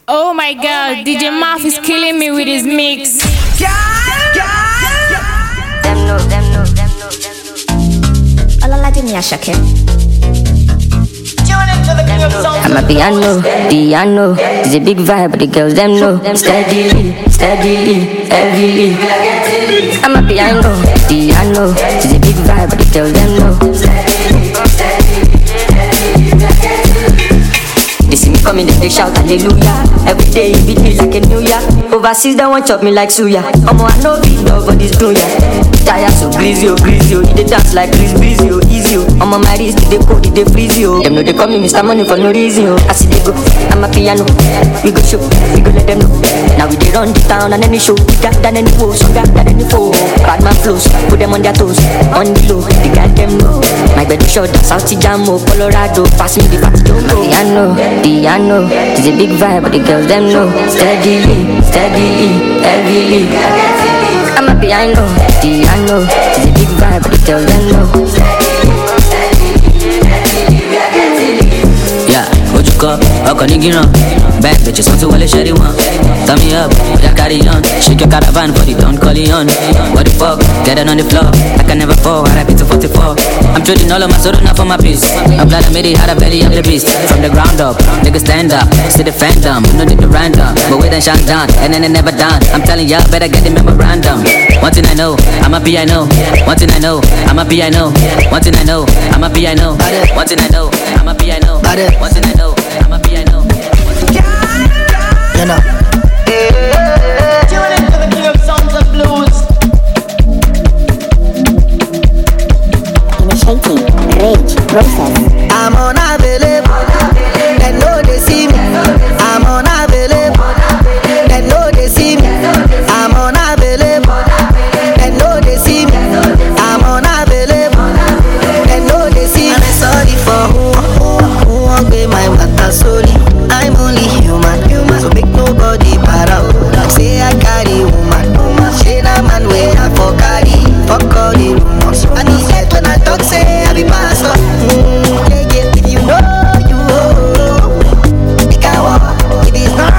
Oh my god, DJ Maf is killing me with his mix. Them know. Olalaje ni Asake. I'm a piano. It's a big vibe, but the girls them know. Steadily, heavily. I'm a piano. It's a big vibe, but the girls them know. They see me coming, they shout hallelujah. Every day it beat me like a new year. Overseas they want chop me like suya. I know big love for this dunya. Tired so greasy, they dance like Chris Breezy, easy. I'm on my wrist, they code, they freeze you. Them know they call me Mr. Money for no reason. I see they go, I'm a piano. We go show, we go let them know. Now we they run the town and any show, bigger than any foe, stronger than any foe. Bad man flows, put them on their toes, on the low, they got them know. My bed short, South Jamo, Colorado, pass me the fat don't go. Piano, it's a big vibe, but the girls them know. Steadily, heavily. I'm a piano, it's a big vibe, but the girls them know. Yeah, what you call? How can you get on? Bad bitches want to well shady one. Turn me up, yeah, carry on. Shake your caravan for the don't call it on. What the fuck? Get it on the floor. I can never fall, I rap it to 44. I'm trading all of my soda now for my peace. I'm glad I made it, had a belly of the beast. From the ground up, niggas stand up. See the fandom, you know they random. But we done shine down, and then they never done. I'm telling y'all, better get the memorandum. One thing I know, I'm a piano. One thing I know, I'm a piano. One thing I know, I'm a piano. One thing I know, I'm a piano. One thing I know, I'm a piano. You know. Tune into the king of songs of blues. Initiating rage process. I'm unavailable. They know they see me. I'm unavailable. They know they see me. I'm unavailable. They know they see me. I'm unavailable. They know they see me. I'm sorry for who won't be my water solely. I'm only human, so make nobody para. Say I carry woman, say that man where I for carry, fuck all the rumors. I need that when I talk, say I be pastor. If you know you, you can walk. If it's not,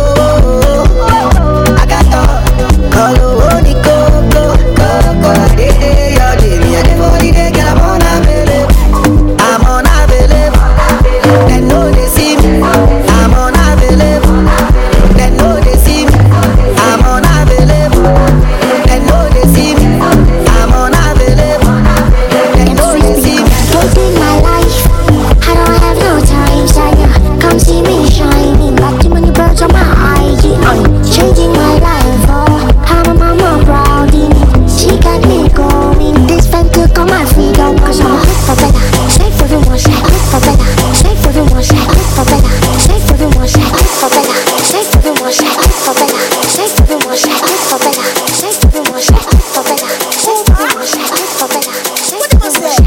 I got to call the go. They are the body they get. I'm unavailable. They know they see me. I'm unavailable. They know they see me. I'm unavailable. They know they see me. I'm unavailable. They know they see me. Hating my life, I don't have no time, Sanya. Come see me shining, like too many birds on my eye. I'm changing my life, oh, I'm a mama proud in it. She got me going, this fan took on my freedom. Cause I'm a hood for better, straight for the one shot, hood for better, straight for the one shot, hood for better, straight for the one shot, hood for better, straight for the one shot, hood for better, straight for the one shot, hood for better, straight for the one shot, hood for better, straight for the one shot, hood for better, straight for the one shot.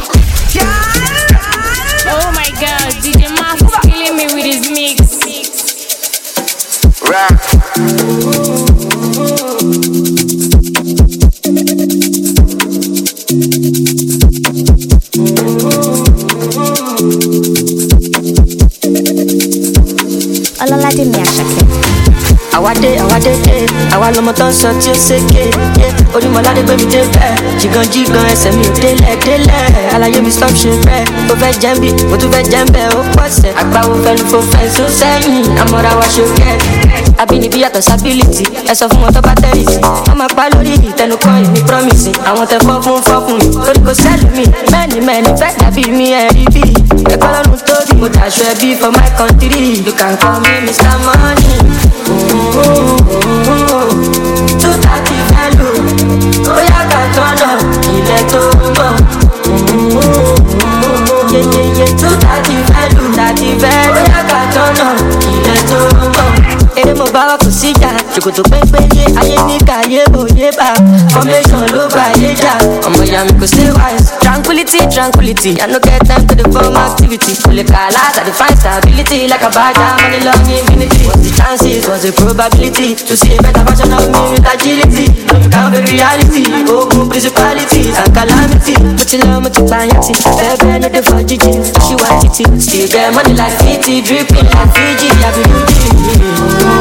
Oh my god, DJ Maf is killing me with his mix. Olalaje ni Asake. Àwa lọmọ tó ń sọ tí ó ṣèké. Onímọ̀ládé gbé mi dé bẹ́ẹ̀. Jìgàn ẹsẹ̀ mi ò délẹ̀. Àlàyé mi stop ṣe bẹ́ẹ̀. Ó fẹ́ jẹ́ bí, mo tún fẹ́ jẹ́ bẹ́ẹ̀. Ó pọ̀sẹ̀. Àgbáwo fẹ́nu fò fẹ́ sún sẹ́yìn. Àmọ́ra wa ṣòkẹ́. Àbínibí yàtọ̀ sábìlìtì. Ẹ sọ fún wọn tó bá tẹ̀rìsì. Wọ́n máa pa lórí ìtẹnukọ́ ìní promise. Àwọn tẹ fọ́ mi. Torí kò sẹ́lù mi. Mẹ́ni fẹ́ dàbí mi ẹ̀rí bí. Ẹ̀kọ́ lọ́run tóbi. Mo dàṣọ ẹbí for my country. You can call me Mr. Money. 230 fẹ́lú, ó yá ká tọ́nà ilẹ̀ tó ń bọ̀. Yeyeye 230 fẹ́lú, ó yá ká tọ́nà ilẹ̀ tó ń bọ̀. Eré mo bá wà kò síjà, ṣòkòtò pépéyé, ayé ní káyé òye bá. Formation ló bá yé jà, ọmọ ìyá mi kò stay wise. Tranquility, I no get time to the form activity. Kò lè kà láti define stability like a badger, money long infinity. What's the chances, what's the probability to see a better version of me with agility? Don't count the reality, ogun principalities and calamity. But you love me to buy your tea, baby, no the for Gigi. She want it, still get money like 50, dripping like Fiji, I be Gucci.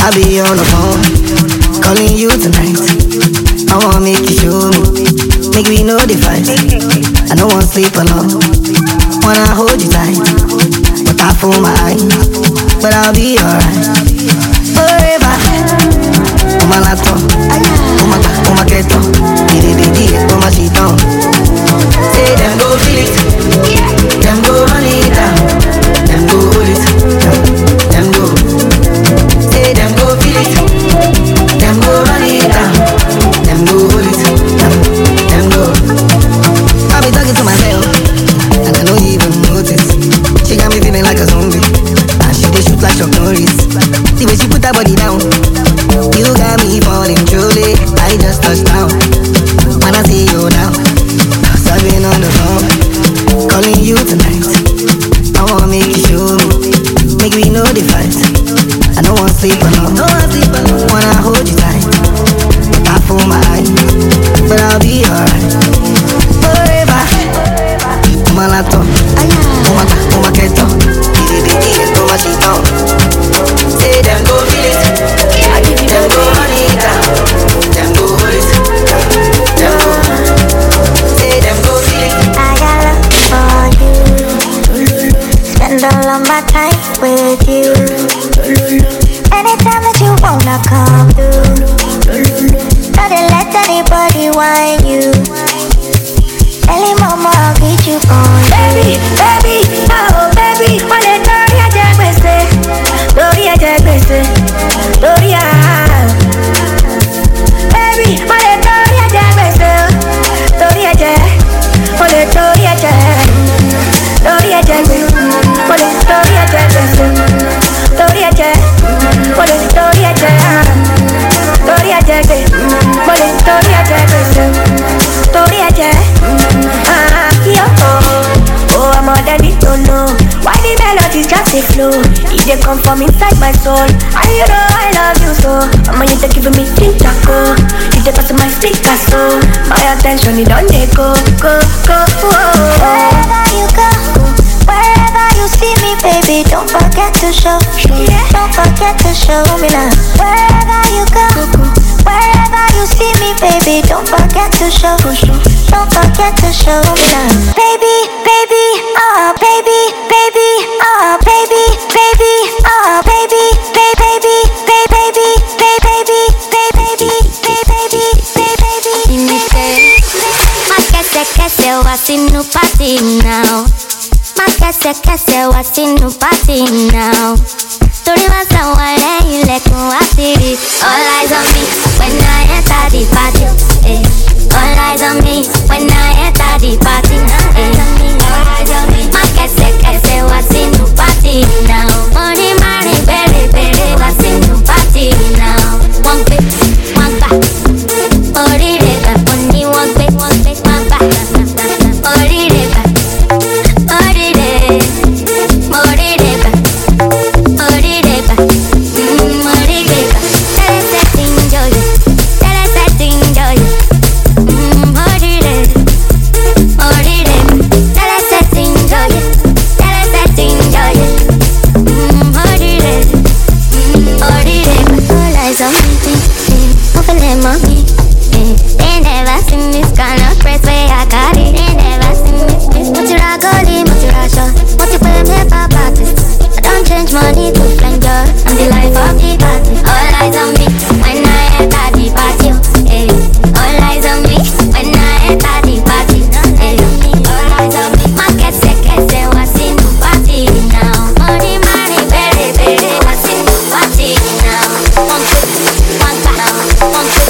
I'll be on the phone, calling you tonight. I wanna make you show me, make we know the fight. I don't wanna sleep alone, wanna hold you tight, but I fool my eyes, but I'll be alright. Forever, on my laptop, on my keto, on my sheet on. Say them go feel it, them go run it down, them go hold it, them go. Say them go feel it, them go run it down, them go hold it, them go. I be talking to myself, and I don't even notice. She got me feeling like a zombie, and she dey shoot like Chuck Norris. The way she put her body down, you got me falling truly. I just touched down, when I see you now. So I've been on the phone, calling you tonight. I wanna make you show me, make we know the fight. I don't wanna sleep alone, wanna hold you tight. I fool my eyes, but I'll be alright. Forever, on my laptop, on my keto, on my sheet on. Say them go feel it, them go run it down, them go hold it, them go. Say them go feel it. I got love for you, spend all of my time with you. Anytime that you wanna come through, don't let anybody whine you. Early mama, I'll get you on. Baby, baby, oh baby, wanna Lori Ajagbese, Lori Ajagbese, Lori baby, wanna Lori Ajagbese, Lori Ajagbese, wanna Lori Ajagbese, Lori Ajagbese, wanna Lori Ajagbese, Lori Ajagbese, wanna Lori Ajagbese, Lori Ajagbese, wanna Lori Ajagbese, Lori Ajagbese. Oh, I'm all that it don't know. Why the melodies just a flow? It they come from inside my soul. And you know I love you so. I'm on you to giving me think taco. You they pass my speaker so my attention it don't they go. Wherever you go, wherever you see me, baby, don't forget to show. Don't forget to show me love. Wherever you go, wherever you see me, baby, don't forget to show. Don't forget to show me love. Baby, baby, oh baby, baby, oh baby, baby, oh baby, baby, baby, baby, baby, baby. Mas quer eu assino party now. Mas quer eu assino party now. Tori masa wale ile kun asiri. All eyes on me when I enter the party. All eyes on me when I enter the party. All eyes on me. Ma kese was in the party now. Money money bere was in the party now. One bit, one back. Ori reba money one bit, one back. Ori reba, ori reba, ori reba, ori reba, ori reba. Let's enjoy it, let's enjoy it. They never seen this kind of press where I got it. They never seen this. Motura Goli, Motura Shaw, Motura me papa. I don't change money to flanger. I'm the life of the party. All eyes on me when I enter the party. All eyes on me when I enter the party. All eyes on me. Ma kese was in the party now. Money bere was in the party now. One back, one back.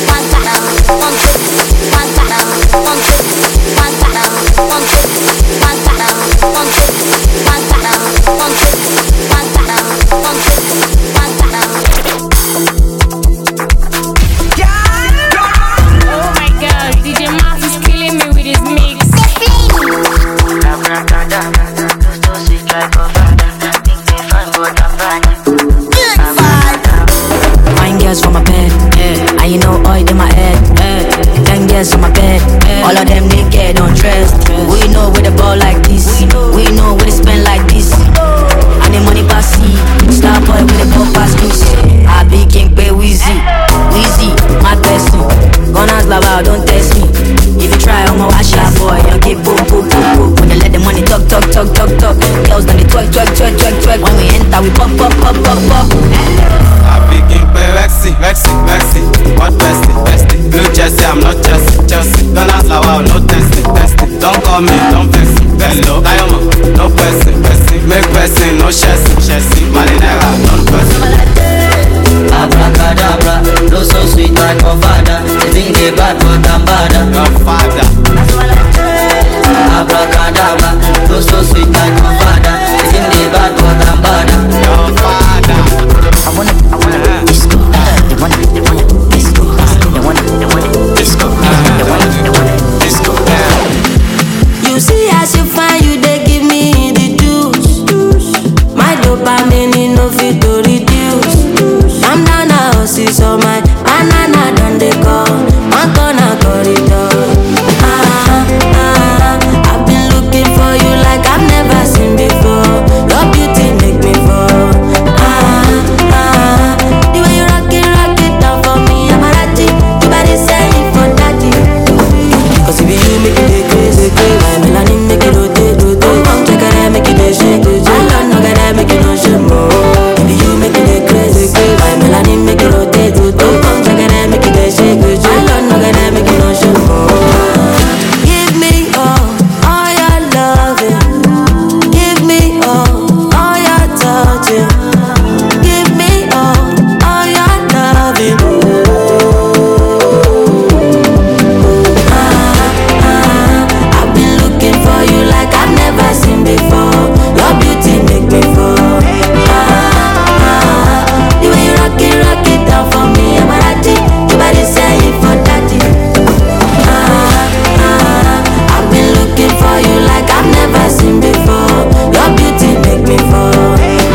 On my bed, all of them naked, undressed. We know where the ball like this. We know where they spend like this. And the money pass see. Star boy with the pop pass loose. I lava, don't test me. If you try, I'ma wash out boy. I'll keep boom, boom, boom, boom. When you let the money talk. Girls when they twerk. When we enter, we pop. I begin play Vexy. What bestie? Blue Jersey, I'm not Chelsea. Don't ask lava, no testing. Don't call me, don't vex me. Hello, Diamond, no person. Make person, no chassis. Marinera, don't person. Abracadabra, no so sweet like your father. They think they bad but I'm badder. Your father. Abracadabra, no so sweet like your father. They think they bad but I'm badder. Your father. I wanna disco. They wanna disco. They wanna disco. They wanna disco. You see as you find you, they give me the juice. My dopamine no fit to reduce. I'm down now, see so my banana done they go. I'm gonna corridor. I've been looking for you like I've never seen before. Your beauty make me fall. The way you rock it down for me, I'm a ratty. You better say it for daddy. Cause if you make it crazy, my melanin make it rotate. Check it out, make it shake. I don't know that I make it no shit more. If you make it crazy, my melanin make it rotate. Check it out, make it shake. I don't know that I make it no shit more. Give me all your loving. Give me all your touching. Give me all your loving. I've been looking for you like I've never seen before. Your beauty make me fall. The way you rock it down for me, I'm a ratty. You better say it for daddy. I've been looking for you like I've never seen before. Your beauty make me fall.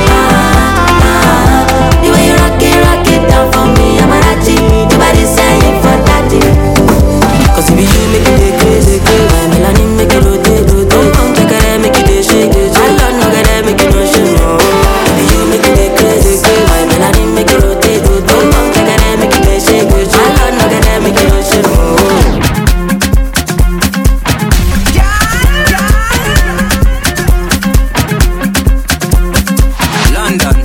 The way you rock it down for me, I'm a ratty. You better say it for daddy. Cause if you make it crazy, my melanin make it rotate. Check it out, make it shake. I don't know that I make it no shit more. If you make it crazy, my melanin make it rotate. Check it out, make it shake. I don't know that I make it no shit more. London.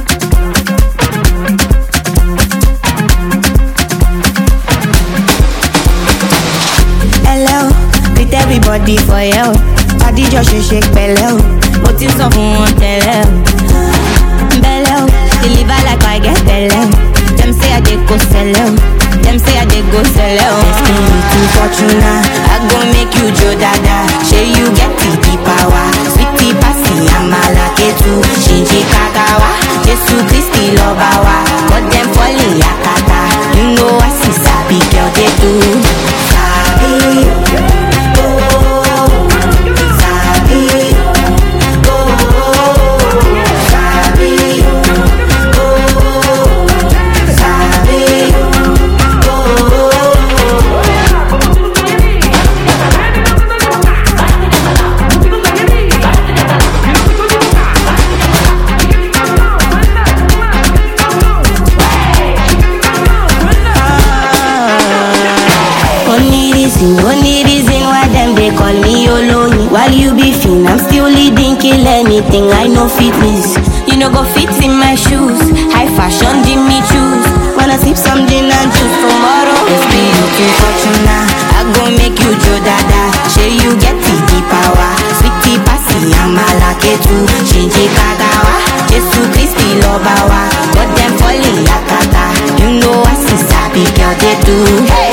Hello, greet everybody for you. Body just shake pẹ̀lẹ́ o. Mo ti sọ fún wọn tẹ́lẹ̀ o. Bẹ́lẹ̀ o, deliver like I get tẹ́lẹ̀ o. Dem say I dey go sẹ́lẹ̀ o. Dem say I dey go sẹ́lẹ̀ o. Asking me to Fortuna, I go make you jo dada. Shey you get the power. Sweetie pasi amala ketu. Shinji kakawa, Jesu Kristi lọba wa. Got dem falling yakata. You know I see sabi girl dey do. Sabi. Only reason why them they call me Oloyin. While you be fin, I'm still leading, kill anything. I know fitness, you know go fit in my shoes. High fashion, Jimmy choose. Wanna sip some gin and juice tomorrow? Let's be looking Fortuna, I go make you jo dada. Shey you get the power. Sweetie pasi amala ketu. Shinji kagawa, Jesu Kristi loba wa. Got them falling yakata. You know I see sabi girl they do. Hey,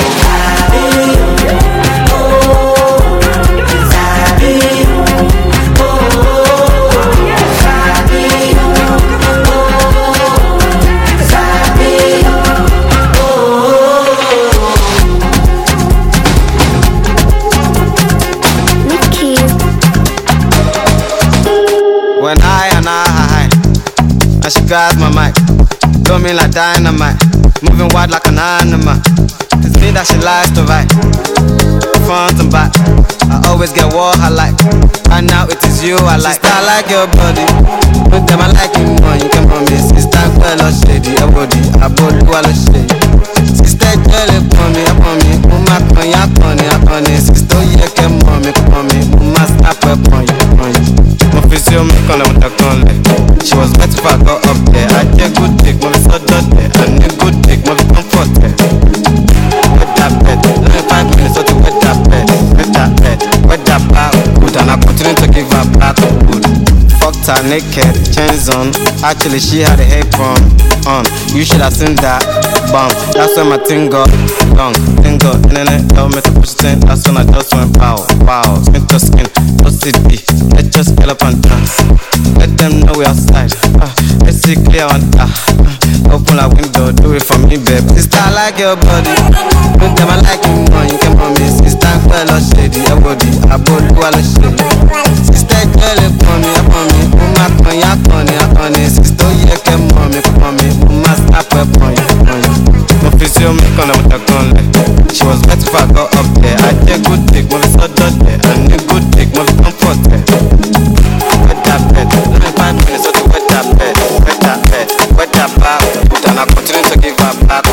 When I and she grabs my mic, blow me like dynamite, moving wide like an animal. It's me that she likes to write, front and back. I always get what I like. And now it is you I like. Sister, I like your body. Put them I like you more. You can on me. Sister, girl, I shady. A body, a body, I shady. Sister, girl, upon me. Mama, come ya, come ya. Sister, you can mommy. Mama, snap upon you. My physio, me call her with a conle. She was better if I got up there. I get good dick, my so done there. And a good dick, my comfort there. Wet that bed, let me 5 minutes, so to wet that bed. Wet that back good, and I continue to give her back good. Fucked her naked, chains on. Actually, she had a apron on. You should have seen that bump. That's when my thing got long. Thing got internet, tell me to push it in. That's when I just went pow. Skin to skin, just it be. Let's just get up and dance. Let them know we outside. Let's see clear on open a window, do it for me, babe. Sister, I like your body. Put them I like you more. You can on me. Sister, girl, I shady. A body, I shady. Sister, girl, upon me. Mama, come ya, come ya. Sister, you can mommy. Mama, snap upon you. My physio, me call her with a conle. She was better if I got up there. I get good dick, my so done there. And a good dick, my comfort there. Wet that bed, let me 5 minutes, so to wet that bed. Wet that back, and I continue to give her back.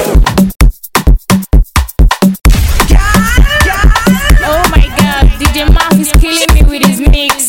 Oh my god, DJ Maf is killing me with his mix.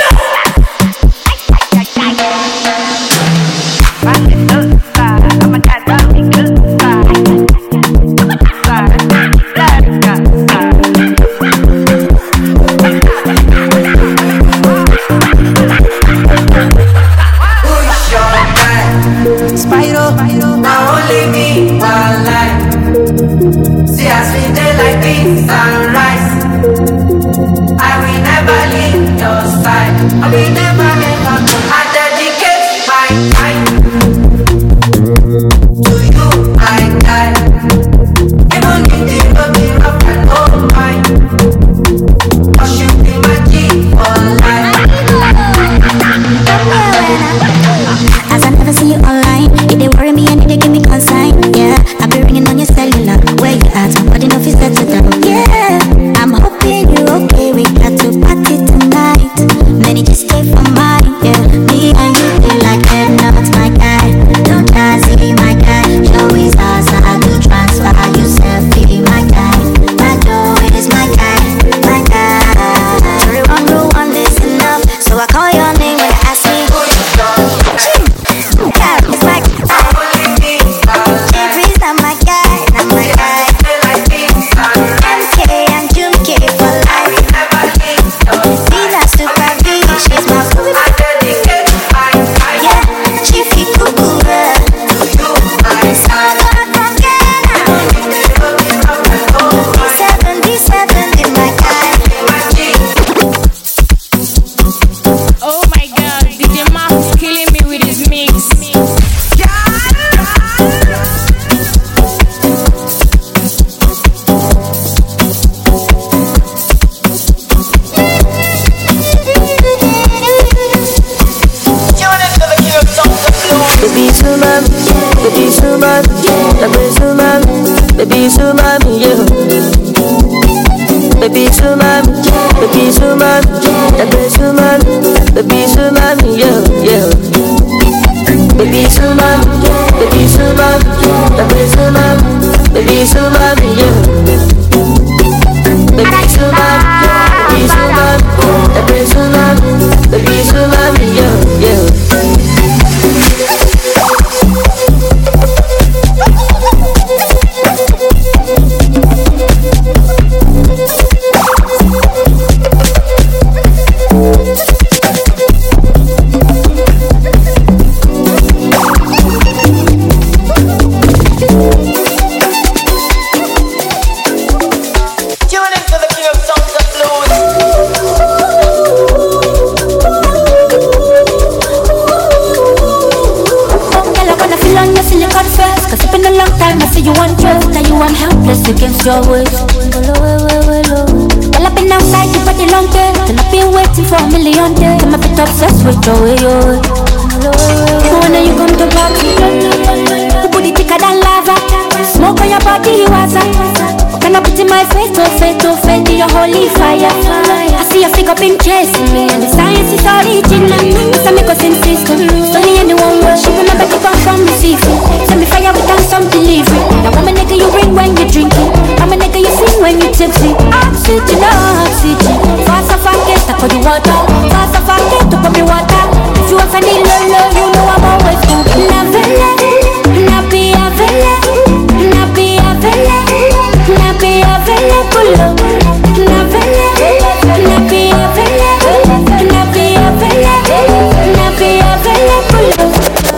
against your waist. Well, I've been outside you for the long day, and I've been waiting for a million days. I'm a bit obsessed with your way, your way. When you come to party, the booty thicker than lava. Smoke on your body, you was can I put in my face to face to face to your holy fire? I see your figure been chasing me, and insist. Only anyone will. She remember keep on from receiving. Send me fire without some delivery. Now I'm a nigga you ring when you drinking. I'm a nigga you sing when you tipsy. Oxygen, oxygen. Fast off I get to put the water. Fast off I get to put me water. If you ever need love, you know I'm always good. Navele, nabi avele, nabi avele, nabi avele pulo. Navele, nabi avele, nabi avele, nabi avele pulo.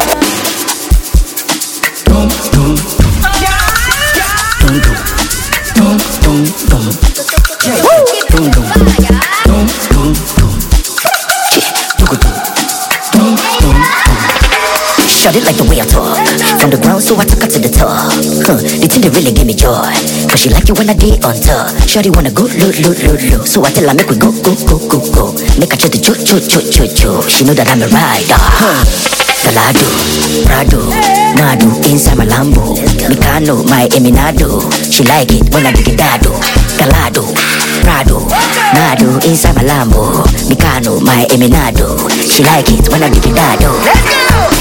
Shot it like the way I talk. From the ground, so I took her to the top. The thing that really gave me joy. Cause she like it when I did on top. Shorty wanna go, look. So I tell her, make we go. Make her cho. She know that I'm a rider. Galado, Prado, Mado, inside my Lambo. Mikano, my Eminado. She like it when I dig it dado. Galado, Prado, Mado, inside my Lambo. Mikano, my Eminado. She like it when I dig it dado. Let's go!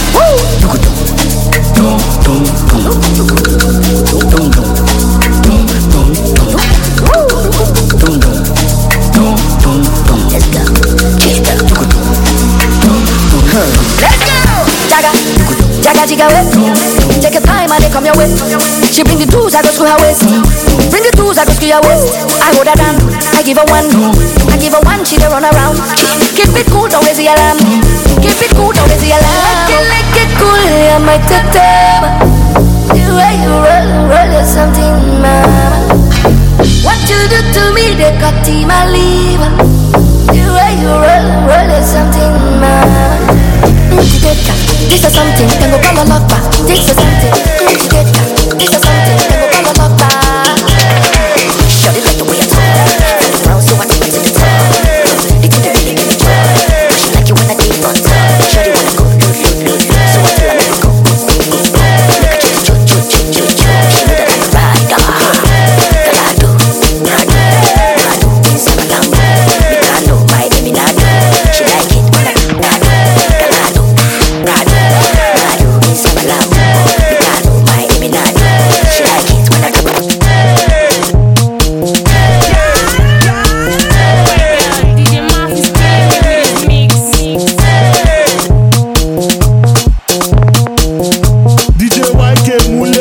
Jaga whip. Take your time and they come your way. She bring the tools, I go screw her waist. Bring the tools, I go screw your waist. I hold her down, I give her one. I give her one, she dey run around. Keep it cool, don't raise the alarm. Keep it cool, don't raise the alarm. Make it cool, I might take them. The way you roll is something, mama. What you do to me, they cut in my liver. The way you roll is something, mama. This is something, then go call a lover. This is something, this is something, then go call a lover. Shut it like the way I talk. From the ground, so I take it to the top. They think they really give me joy. But she like you when I deep on top. Shut it wanna go, so I tell her make go. Make her cho. She know that I'm a rider. Galado, Prado, inside my Lambo. Mikano, my Eminado. She like it when I Galado. She like it when I do it. DJ Maf is killing me with his mix. DJ YK Mule.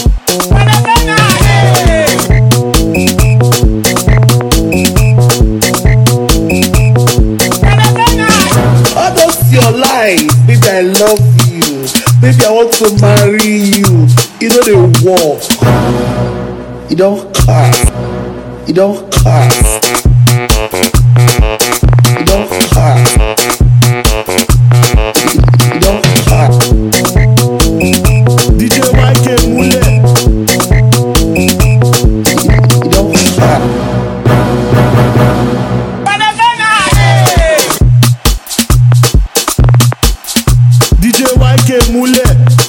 All those your life, baby, I love you. Baby, I want to marry you. You know they walk. You don't cast. You don't cast. You don't cast. You don't cast. DJ YK Mule. You don't cast. DJ YK Mule.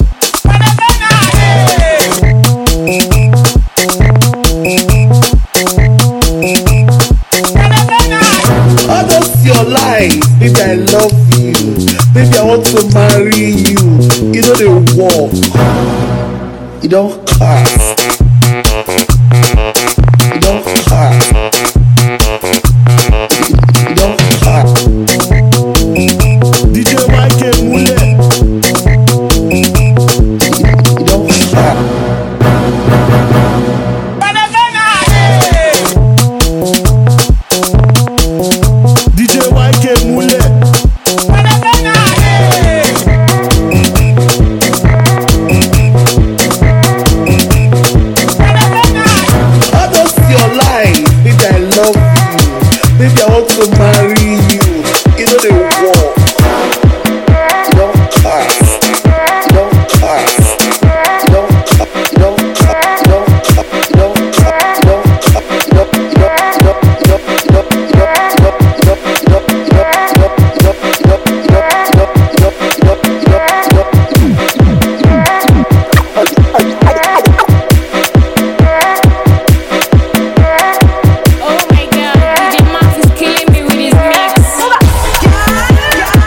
All those your life, baby, I love you. Baby, I want to marry you. You know they walk. You don't cast. You don't cast. You don't cast. DJ YK Mule. You don't cast. DJ YK Mule. All those your life, baby, I love you. Baby, I want to marry you. You know they walk. You don't cast. You don't cast. You don't cast. You don't cast. You don't cast. You don't cast. You don't cast. You don't. You don't. You don't. You don't. You don't. You don't. You don't. You don't. You Oh my god, DJ Maf is killing me with his mix.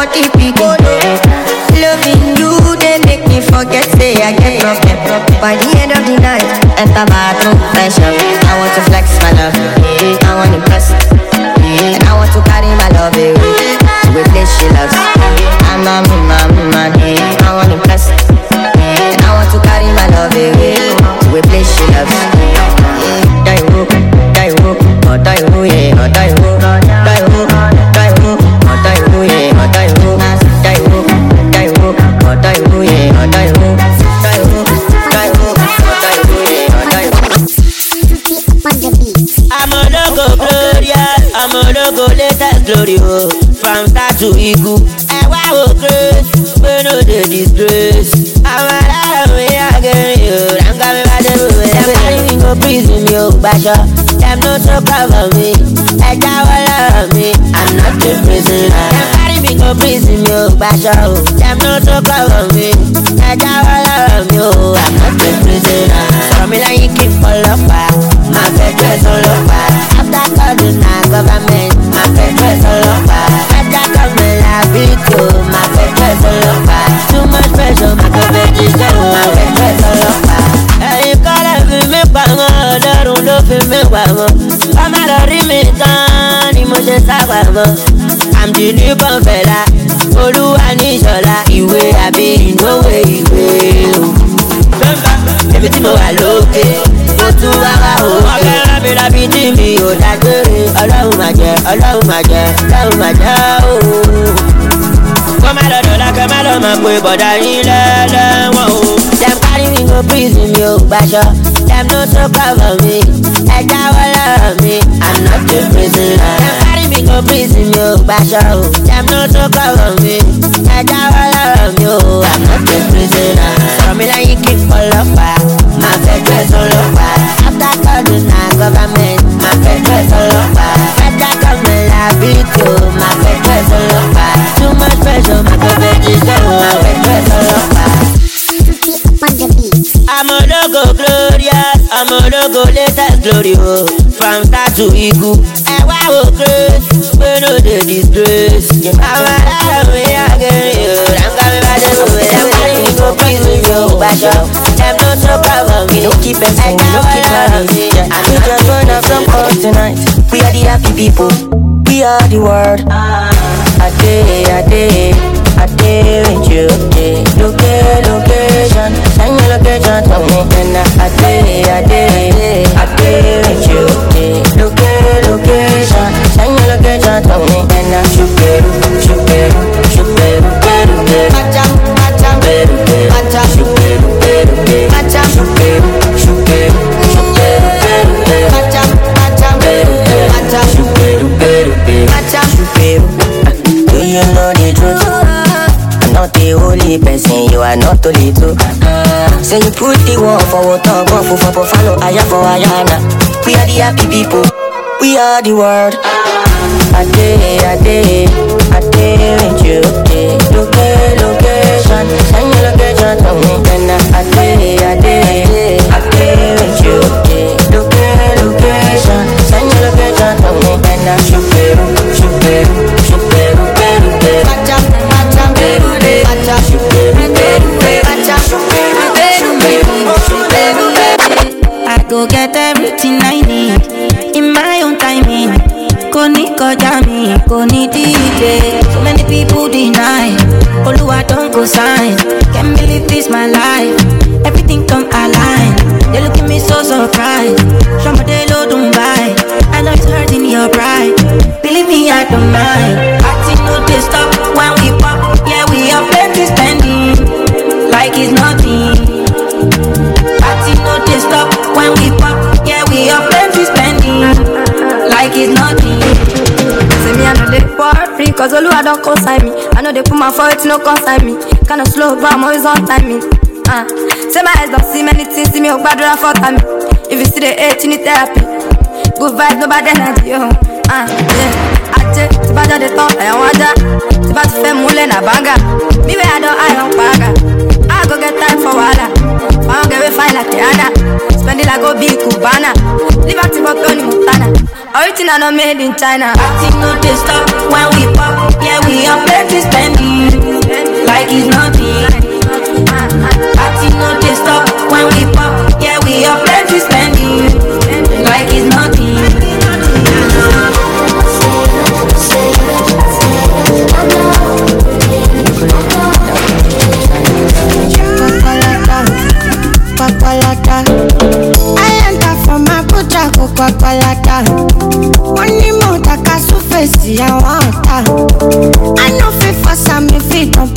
body picking. Loving you, they make me forget, say I get problem. By the end of the night, enter bathroom, fresh up. I want to flex my love, I want to impress, and I want to carry my love away to a place she loves. I'm a man, I want to impress, and I want to carry my love away to a place she loves. I'm a logo glorious, I'm a logo latest glory, oh. From start to eagle, and wow, grace, we know the disgrace. I'm a lot of me again, you. I'm coming back to me. I'm carrying go prison, you, basha. Them no so cover me, I can't me. I'm not a prisoner. I'm carrying go prison, you, basha. Them no so cover me, I can't me. I'm not a prisoner. So me like you keep all up, my favorite all up. After calling our government, my favorite all up. After coming like video, my favorite all up. Too much pressure, my favorite is my favorite all up. You call every me bang, don't love me bang. I'm a rime gun, emotions I'm the new fella, Oluwa ni Shola, Iwe abi no way Iwe. Everything mo wà lókè, mo tún wá wá òkè. Ọ̀gá mi la bí tí mi ò dágbére. Ọlọ́run máa jẹ, Ọlọ́run máa jẹ, Ọlọ́run máa jẹ ooo. Kọ́ má lọ dọ̀la kẹ́ má lọ máa pe bọ̀dá yín lẹ́lẹ́wọ̀n o. Dem carry me go prison mi ò gbaṣọ. Dem no so cover me, ẹ jáwọ́ lọ́rọ̀ mi. I'm not a prisoner. Dem carry me go prison mi ò gbaṣọ o. Dem no so cover me, ẹ jáwọ́ lọ́rọ̀ mi o. I'm not a prisoner. Sọ̀rọ̀ mi lẹ́yìn kí n ọlọ́pàá, máa fẹ́ dress ọlọ́pàá. After calling our government, máa fẹ́ dress ọlọ́pàá. Federal government liability, máa fẹ́ dress ọlọ́pàá. Too much pressure, máa fẹ́ fẹ́ jíjẹ́ o, máa fẹ́ dress ọlọ́pàá. I'm a logo glorious, I'm a logo latest glory, oh. From start to eagle, and wow, grace, we know the disgrace. I'm a lot of me again, you. I'm coming back to me, I'm carrying go prison, you, basha. Them no so cover me, don't keep it, don't keep me. We just wanna have some fun tonight. We are the happy people, we are the world. A day with you, location, send your location to me. And a day with you, location, send your location to me. And I shoot do you know the truth? I'm not the only person, you are not only two. Say you put the one for water, one for follow, aya for ayana. We are the happy people, we are the world. A day with you, location, send your location to me. And a day with you, location, send your location to me. And I shoot I go get everything I need in my own timing. Koni koja mi, koni DJ. So many people deny, Oluwa don't go sign. Can't believe this my life, everything come align. They look at me so surprised. Somebody low don't buy, I know it's hurting your pride. Believe me, I don't mind. Party no they stop when we pop. Yeah, we have plenty spending, like it's nothing. Party no they stop when we pop. Yeah, we have plenty spending, like it's nothing. Say me I know they worry, cause Oluwa don't consign me. I know they put my foot, no consign me. Kinda slow, but I'm always on timing. Say my eyes don't see many things, see me oh bad for time. If you see the hate, you need therapy. Good vibes, no bad energy, yo. Yeah, Aje, si baja de ton, I want that. Si baja fe mule na banga. Me where I don't, I don't paga. I go get time for wala. I don't get we fine like Tiana. Spend it like go big Cubana. Liberty for Tony Montana. Original no made in China. Party no they stop when we pop. Yeah, we are plenty spending.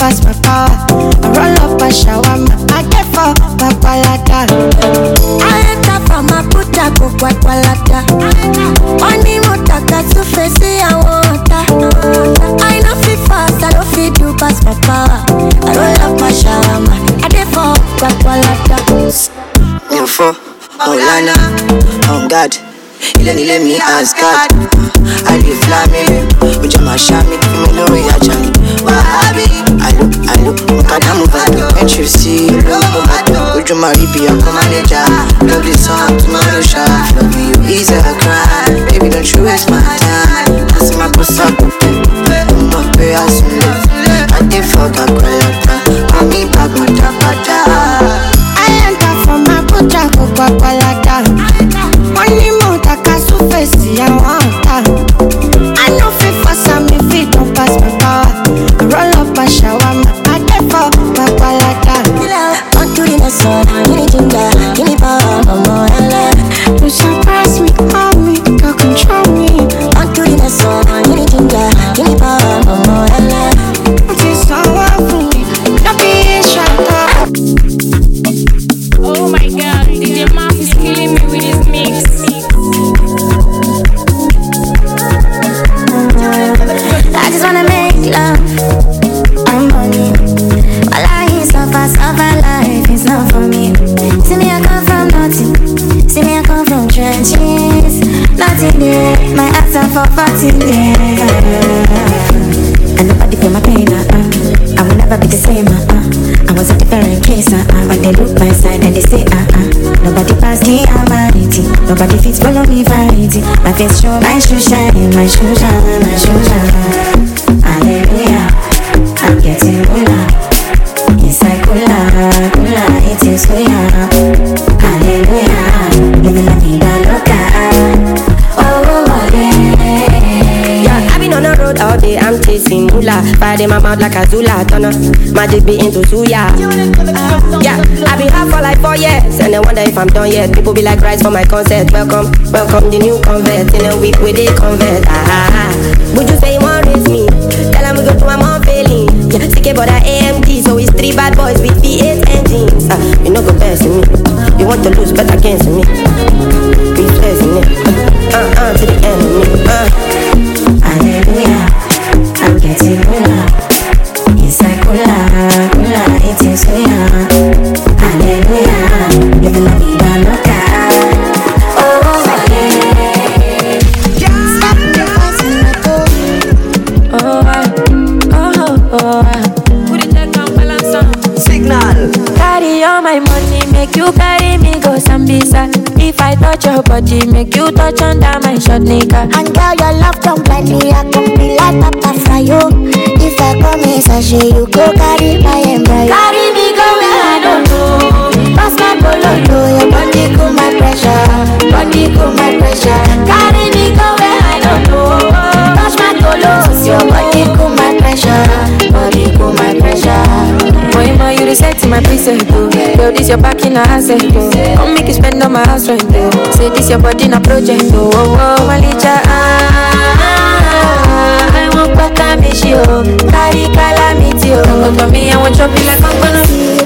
pass my power. I roll up a shawarma, I get for Papalata. I enter from a puta Papalata. Money motaka to face I want. I know fit fast, I don't fit do pass my power. I roll up my shawarma, I get for Papalata. Info, Maulana, on God. Let me ask God. I live flaming, with my shami, Melori Ajani. Wahabi, I look, Madame Vado, and you see, would you marry be a manager? Love this song, tomorrow shot. Love you is a crime. Baby, don't you waste my time. That's my post up. I'm not very awesome. I did fuck a crap. I'm me back, my tapata. I enter from my puta Papalata. Money motaka to face I want. I know fit fast and me fit don't pass my power. I roll up a shawarma, I get for Papalata. On to the sun, give me ginger, give me power, mama, you surprise me, call me, you control me. On to the sun, give me ginger, give me power, mama, it's so awful, don't be shut up. Oh my god, DJ Marv is killing me with his mix. I just wanna make love, I'm on it. My life is suffer life is not for me. See me, I come from nothing. See me, I come from trenches. Nothing there, my ass are for 14 days. And nobody feel my pain, I will never be the same, I was a different case, when they look my side and they say, nobody pass me humanity. Nobody fits follow me vanity. My face show, my shoe shine, my shoe shine, my shoe shine. Hallelujah, I'm getting cooler. Inside cooler, it is cooler. Hallelujah, living la vida loca. Oh, yeah. I've been on the road all day, I'm chasing moolah. Fire in my mouth like a Zula, turner. Magic be into Suya. Yeah, I've been hard for like 4 years, and I wonder if I'm done yet. People be like rise for my concert. Welcome, the new convert. In a week we they convert. Would you say you want raise me? Tell them we go to my mom failing. Yeah, sick about that AMD, so it's 3 bad boys with V8 engines. You know go best in me. You want to lose, bet against me. Be flexing it. To the enemy. Hallelujah, I'm getting cooler. Inside cooler, it is cooler. Hallelujah, living la vida loca. Oh, yeah. Stop the voice in my toe. Put it back on balance on. Signal. Carry all my money, make you carry me go Sambisa. If I touch your body, make you touch under my short nigga. And girl, your love don't blind me, I can be like Papa Fryo. If I come in sachet, you go carry my embryo. Carry me go where I don't know. Pass my bololo, your body cool my pressure. Body cool my pressure. Carry me go where I don't know. Touch my tolos, your body cool my pressure. Body cool my pressure. Boy, you reset my preset, oh. Girl, this your back in a asset, oh. Come make you spend on my house rent, oh. Say this your body in a project, oh. Malicha, I want Patamishi, oh. Carry calamity, oh. Come to me, I want chop you like I'm gonna see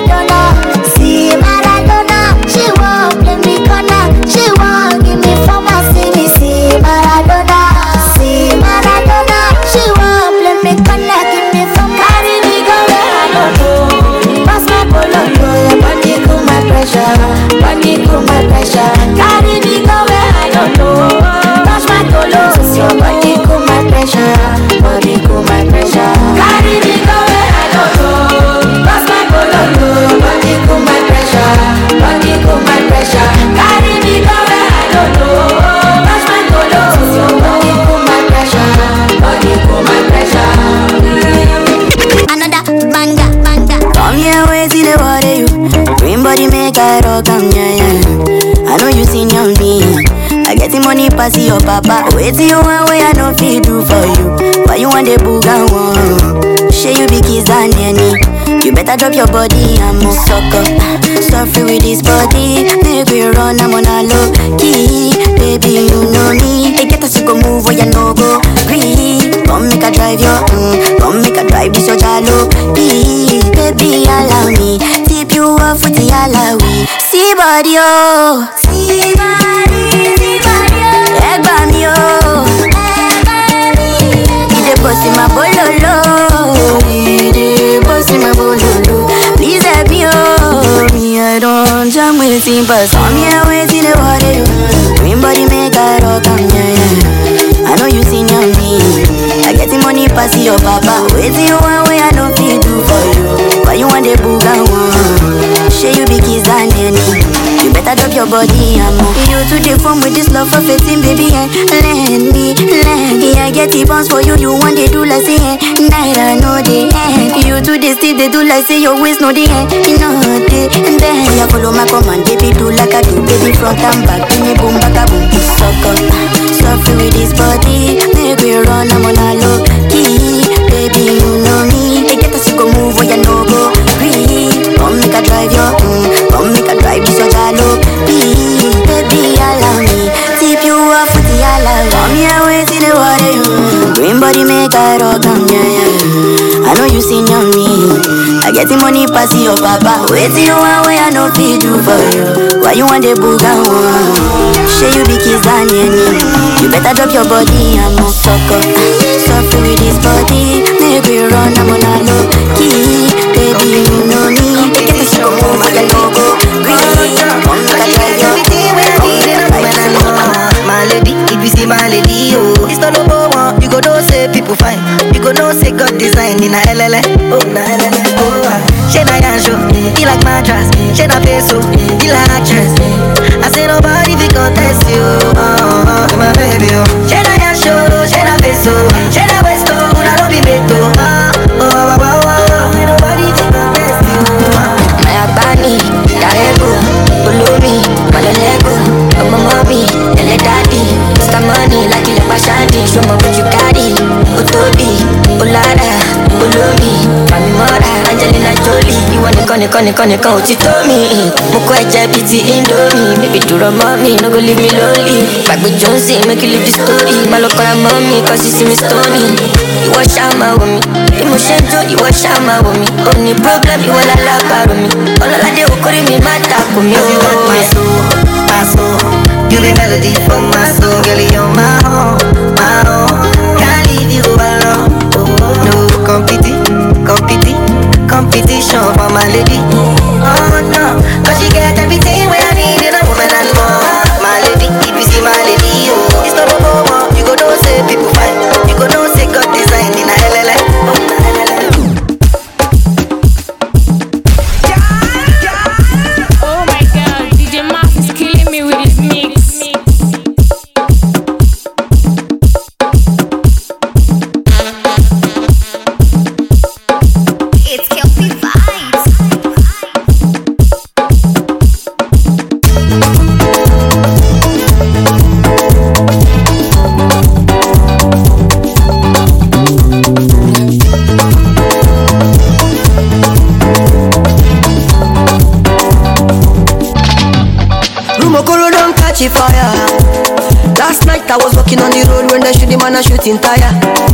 Maradona, she won't play me corner. She won't give me pharmacy, me see Maradona, she won't play me corner, give me pharmacy. Carry me go where I don't know. Pass my polo, your body cool my pressure. Body cool my pressure. Carry me go where I don't know. Touch my tolos, your body cool my pressure. Body cool my pressure. Carry me go where I don't know. Pass my polo, your body cool my pressure. Body cool my pressure. Carry me go where I don't know. Touch my tolos, your body cool my pressure. Body cool my pressure. Another banger. Come here, wait till they worry you. Green body make I rock, yeah. I know you seen young me. I get the money pass your papa. Wait till you want way I don't feel do for you. Why you want the booga one? Share you be kiss and nanny. You better drop your body, I'm a sucker. Suffer with this body, make we run, I'm on a low key. Baby, you know me. They get us to go move where you no go. Green, come make a drive your, come make a drive this your jalo. Alawi. See body, oh. See body, oh. Egba mi, oh. Ide boss in my bololo. Ide boss in my bololo. Please help me, oh. Me, I don't jam with him, but some here waiting the water. Green body make a rock, yeah. I know you seen your me. I get the money pass your papa. Waiting you one way I don't feel do for you. Why you want the booga one? Share you be kiss and any. You better drop your body and move. You to the phone with this love for 15, baby, and lend me. I get the bounce for you. You want they do like say night I know the end. You to the steep they do like say your waist know the end. You know the and then you follow my command, baby do like I do, baby front and back, give me boom back a boom. Suck up, suffer with this body, make we run I'm on a low key, baby you know me. They get us to go move where you know go. Breathe, come make a drive your, come make a drive this your jalo. Please, baby allow me, tip you off with the allow. Come here wait till the water, green body make a rock yeah. I know you seen on me. I get the money pass your papa. Wait till you one way I know feed you for you. Why you want the booga one? Share you be kiss and any. You better drop your body and move suck up. Suffer with this body, make we run I'm on a low key. Baby you know me. They get the show move for your logo. Green, come make a drive your. My lady, if you see my lady, oh, it's not number one. You go know say people fine. You go know say God design in a LLA. Oh, na LLA. Oh, she na yansho, he like mattress. She na peso, he like actress. I say nobody fi contest you. My baby, oh. She na yansho, she na peso, she na westo, una no be beto. Nobody fi contest you. My Abani, Darego, Ulumi, Malolego, my mommy, Ele daddy, Mr. Money, like you like Shandi. Show me what you got it. Otobi, Olara, Ulumi, Mami Mora, Angelina Jolie. You want to con, what you told me. Moko eja biti Indomie. Baby do the mommy, no go leave me lonely. Back with Jonesy, make you live the story. Malokora mommy, cause you see me stony. You wash out my woman. Emotion joy, you wash out my woman. Only problem, you wanna love about me. All of the okori me mata for me. You want my soul, my soul. You be melody for my soul, girl, you're my own, my own. Can't leave you alone. No competition for my lady. Oh no, cause she get everything when I need in a woman and more. My lady, if you see my lady, oh, it's not number one. You go know say people fight. You go know say God design in a LLA. Oh my God, DJ Mark is killing me with his mix. It's Kelpie Vibes. Rumokoro don't catch a fire. Last night I was walking on the road when they shoot the man a shooting tire.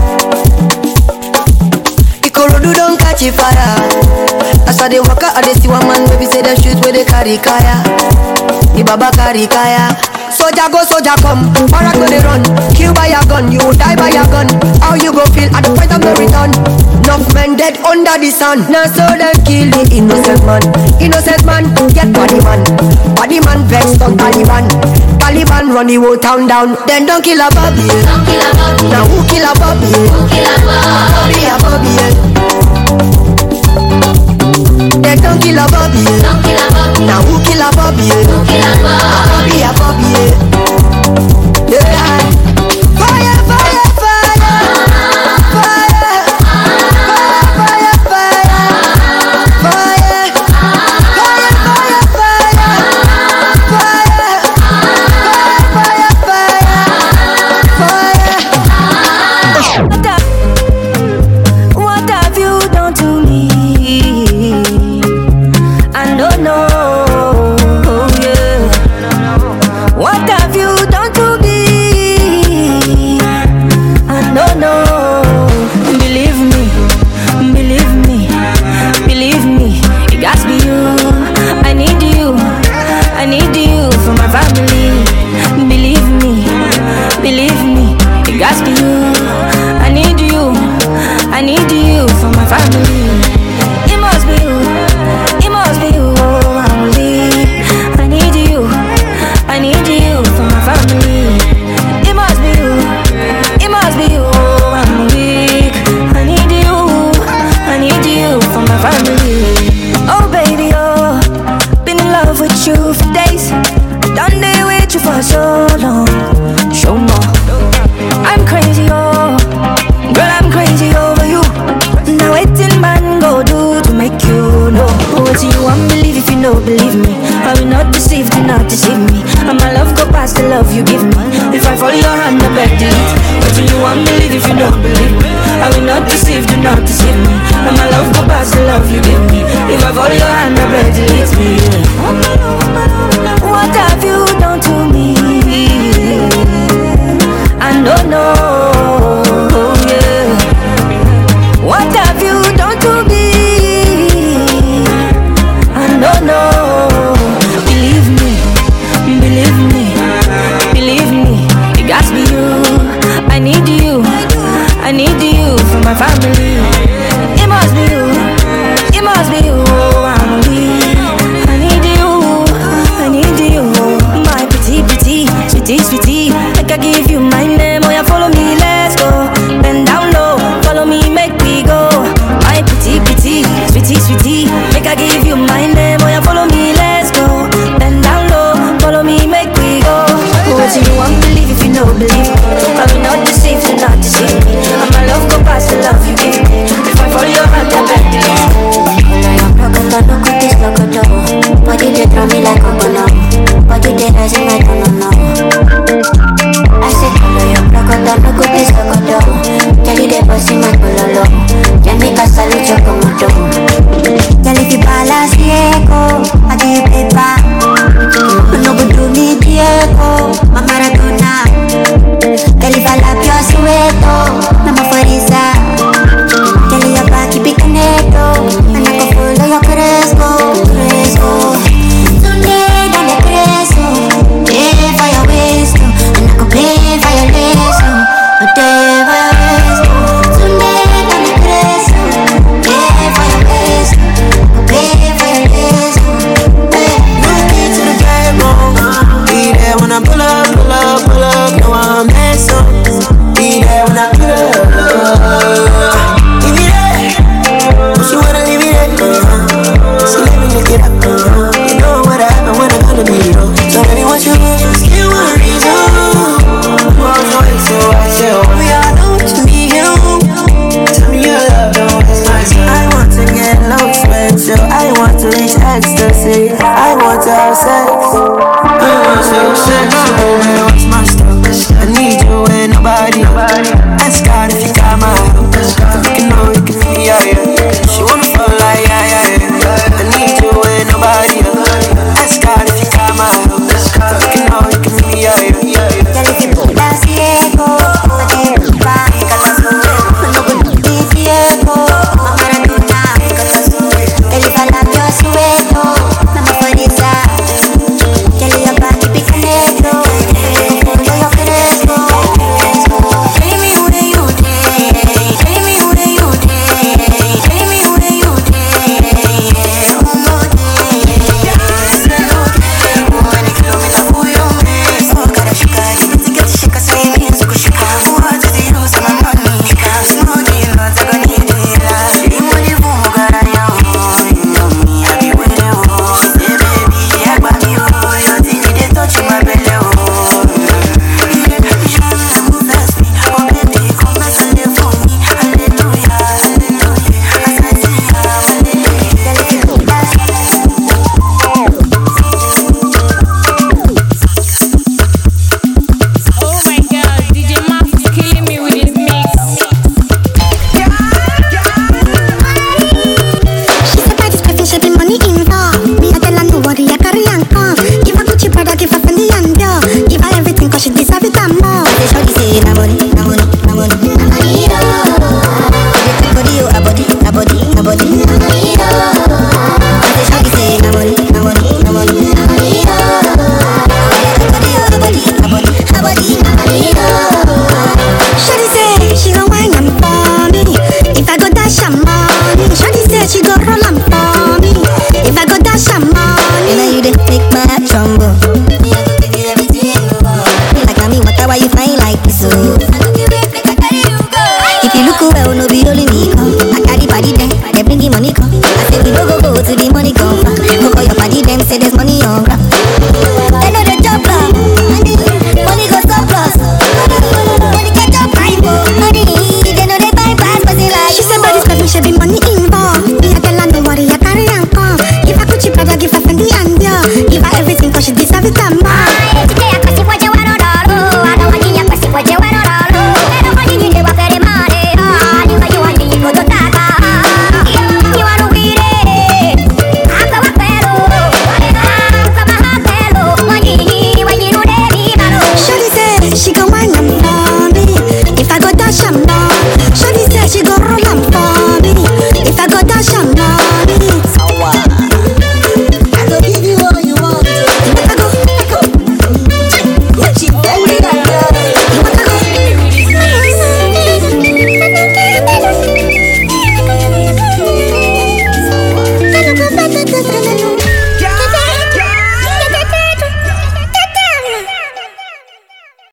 Ikorodu don't catch a fire. As I dey walk out, I dey see one man baby say they shoot where they carry kaya. The baba carry kaya. Soldier go, soldier come. Para go they run. Kill by your gun, you die by your gun. How you go feel at the point of no return? Enough men dead under the sun. Now so they kill the innocent man. Innocent man, get body man. Body man vex on Taliban. Taliban run the whole town down. Then don't kill a Bobby. Now who kill a Bobby? Bobby a Bobby. Then don't kill a Bobby. Now who kill a Bobby? Bobby a Bobby. Yeah. Fire, fire, fire. Fire. Fire, fire, fire. Fire. Fire, fire, fire. Fire, fire, fire. What have you done to me? I don't know, yeah. family. It must be you, it must be you, oh, I'm weak. I need you for my family. It must be you, oh, I'm weak. I need you for my family. Oh baby, oh, been in love with you for days. Done day with you for so long. Show more. I'm crazy, oh, girl, I'm crazy over you. Now waiting man go do to make you know. What you want, believe if you know, believe me. I will not deceive, do not deceive me. And my love go past the love you give me. If I follow your hand, I beg delete. What you want, believe if you know, believe me. I will not deceive, do not deceive me. And my love go past the love you give me. If I follow your hand, I beg delete me. What have you done to me? I don't know, yeah. What have you done to me? I don't know. Believe me, it got to be you. I need you for my family. It must be you, oh, I'm when the money come. I say we don't go to the money come from. Go call your party, them say there's money on ground. They know the job plan. Money go surplus. Money get up, money. They know they buy pass, but they like. She said, "But this person should be money in."